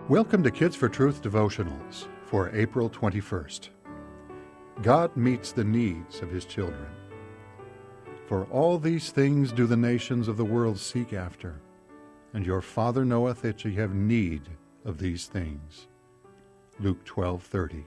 Welcome to Kids for Truth devotionals for April 21st. God meets the needs of His children. For all these things do the nations of the world seek after, and your Father knoweth that ye have need of these things. Luke 12:30.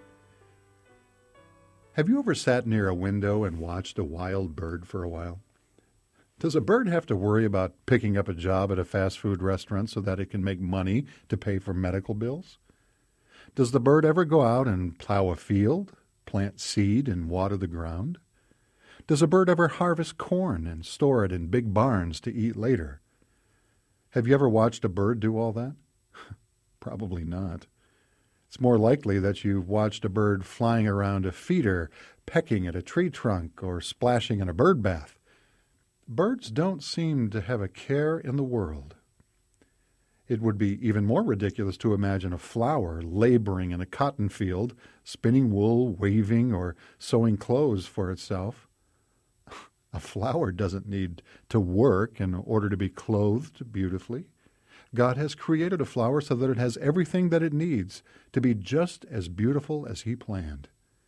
Have you ever sat near a window and watched a wild bird for a while? Does a bird have to worry about picking up a job at a fast food restaurant so that it can make money to pay for medical bills? Does the bird ever go out and plow a field, plant seed, and water the ground? Does a bird ever harvest corn and store it in big barns to eat later? Have you ever watched a bird do all that? Probably not. It's more likely that you've watched a bird flying around a feeder, pecking at a tree trunk, or splashing in a bird bath. Birds don't seem to have a care in the world. It would be even more ridiculous to imagine a flower laboring in a cotton field, spinning wool, weaving, or sewing clothes for itself. A flower doesn't need to work in order to be clothed beautifully. God has created a flower so that it has everything that it needs to be just as beautiful as He planned.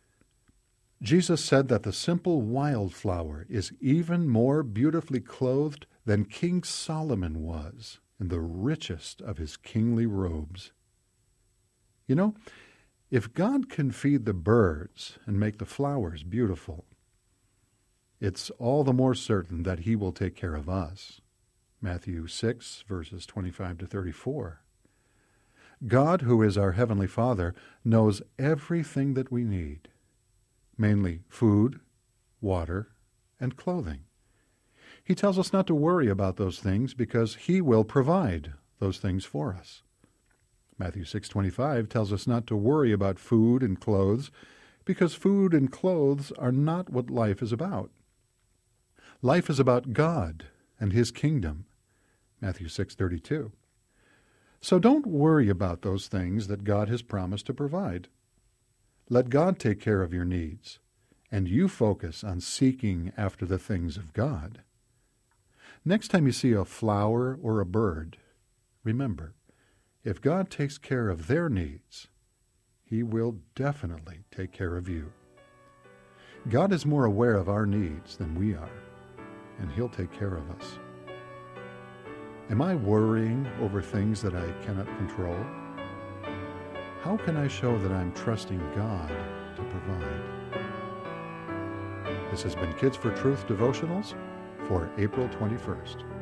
Jesus said that the simple wildflower is even more beautifully clothed than King Solomon was in the richest of his kingly robes. You know, if God can feed the birds and make the flowers beautiful, it's all the more certain that He will take care of us. Matthew 6, verses 25 to 34. God, who is our Heavenly Father, knows everything that we need. Mainly food, water, and clothing. He tells us not to worry about those things because He will provide those things for us. Matthew 6:25 tells us not to worry about food and clothes because food and clothes are not what life is about. Life is about God and His kingdom. Matthew 6:32. So don't worry about those things that God has promised to provide. Let God take care of your needs, and you focus on seeking after the things of God. Next time you see a flower or a bird, remember, if God takes care of their needs, He will definitely take care of you. God is more aware of our needs than we are, and He'll take care of us. Am I worrying over things that I cannot control? How can I show that I'm trusting God to provide? This has been Kids for Truth devotionals for April 21st.